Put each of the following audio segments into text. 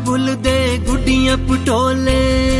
बाबुल दे गुड्डियां पटोले,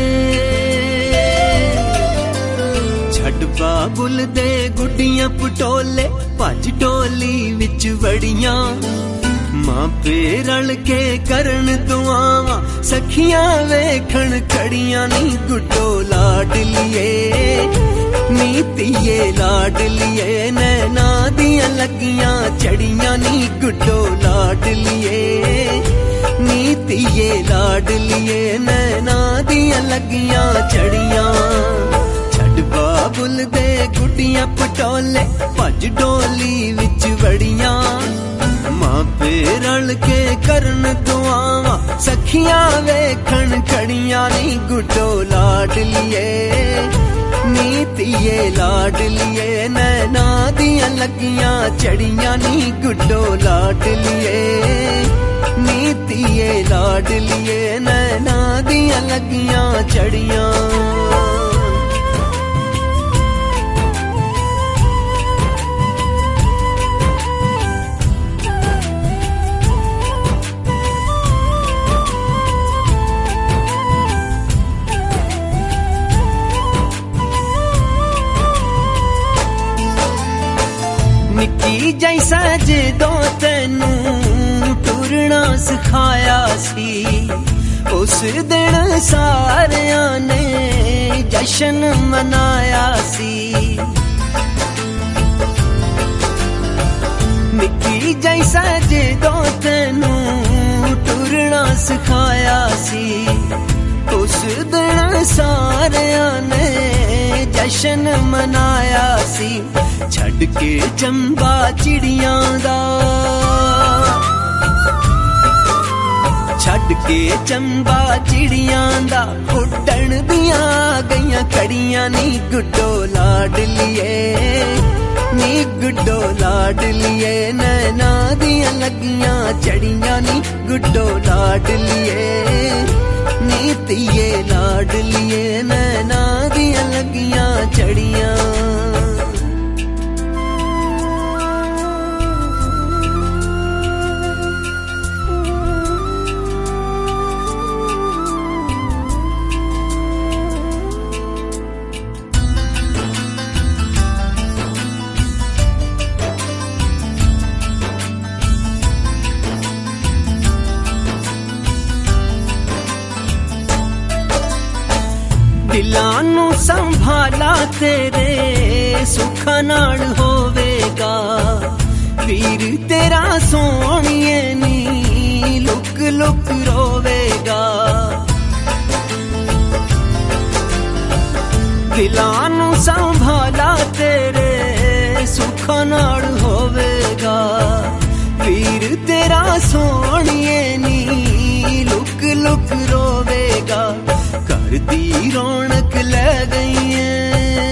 छड़ बाबुल दे गुड्डियां पटोले, भज डोली विच वड़ियां। मां पे रल के करन दुआवां, सखियां वेखण खड़ियां नी गुड्डो लाडलिए, नी तिये लाडलिए, नैना दियां लगियां चड़ियां नी गुड्डो लाडलिए, नी तिये लाडलिए, नैना दियां लगियां चड़ियां। छड़ बाबुल दे गुड्डियां पटोले, भज डोली विच वड़ियां। मां पे रल के करन दुआवां, सखियां वेखण खड़ियां नी गुड्डो लाडलिए, नी तिये लाडलिए, नैना दियां लगियां चड़ियां नी गुड्डो लाडलिए, नी तिये लाडलिए, नैना दियां लगियां चड़ियां। निक्की जैसा जदो तेनू टुरना सिखाया सी, उस दिन सारियां ने जश्न मनाया सी। निक्की जैसा जदो तेनू टुरना सिखाया सी, उस दिन सारियां ने जश्न मनाया सी। छड़ के चंबा चिड़ियां दा, छड़ के चंबा चिड़ियां दा, उड्डण दियां गईयां खड़ियां नी गुड्डो लाडलिए, नी गुड्डो लाडलिए, नैना दियां लगियां चड़ियां नी गुड्डो लाडलिए, नी तिये लाडलिए, नैना दियां लगियां चड़ियां। दिलां नू संभाला तेरे सुखा नाल होवेगा, वीर तेरा सोहणिए नी लुक लुक रोवेगा। दिलां नू संभाला तेरे सुखा नाल होवेगा, वीर तेरा सोहणिए नी लुक लुक रोवेगा। घर दी रौनक ले गई है,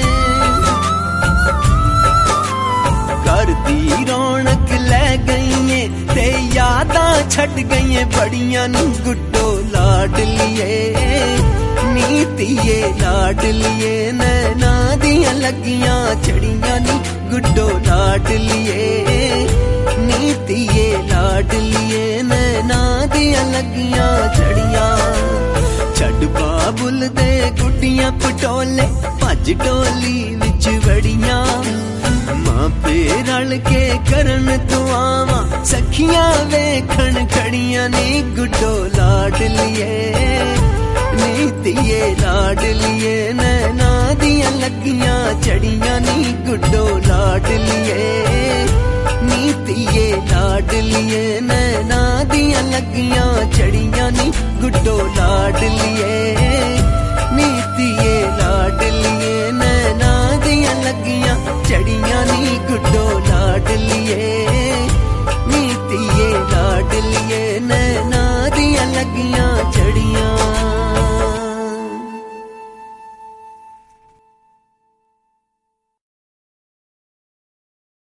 घर दी रौनक ले गई है, ते यादां छड़ गई है बड़ियां नी गुड्डो लाडलिए, नी तिये लाडलिए, नैना दियां लगियां चड़ियां नी गुड्डो लाडलिए, नी तिये लाडलिए, नैना दियां लगियां चड़ियां। छड़ बाबुल दे गुड्डियां पटोले, भज डोली विच वड़ियां। मां पे रल के करन दुआवां, सखियां वेखण खड़ियां नी गुड्डो लाडलिए, नी तिये लाडलिए, नैना दियां लगियां चड़ियां नी गुड्डो लाडलिए, नी तिये लाडलिए, नैना दियां लगियां चड़ियां नी गुड्डो लाडलिए।